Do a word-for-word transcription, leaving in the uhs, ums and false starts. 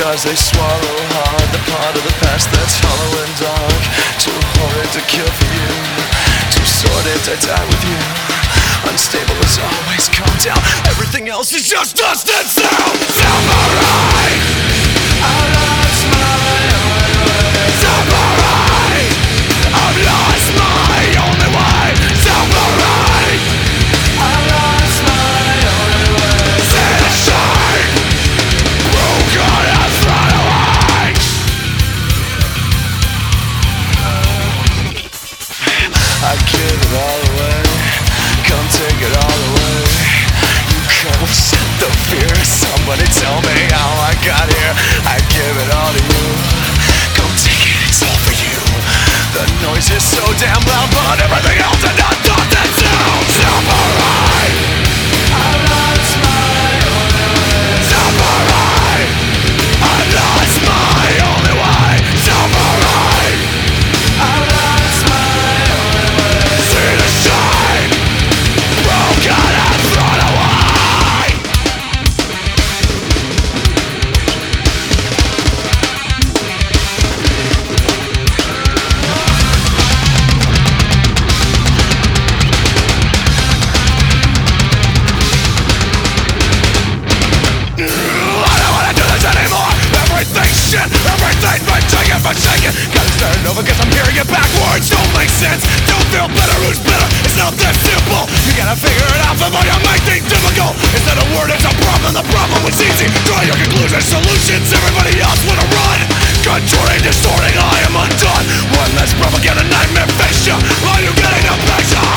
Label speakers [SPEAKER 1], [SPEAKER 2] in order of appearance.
[SPEAKER 1] Cause they swallow hard the part of the past that's hollow and dark. Too horrid to kill for you, too sordid to die with you. Unstable as always, calm down. Everything else is just dust and sound. Samurai, I lost my only way. Samurai, I've lost my only way. Samurai, I lost my only way. See the shine, broken and thrown away. I give it all away. Come take it all away. You come set the fear. Somebody tell me how I got here. I give it all to you. Come take it, it's all for you. The noise is so damn loud, but everything else is not done that sound. Samurai, I lost my only way. Samurai, I lost my only way. Samurai, I lost my only way. See the shine, broken and thrown away. I don't wanna do this anymore. Everything's shit, everything's been taken for taken. Gotta start it over cause I'm hearing it backwards. Don't make sense, don't feel better, who's better? It's not that simple. You gotta figure it out before you make things difficult. It's not a word, it's a problem. The problem was easy. Draw your conclusions, solutions. Everybody else wanna run. Contorting, distorting, I am undone. One less propaganda nightmare face you. Are you getting a picture?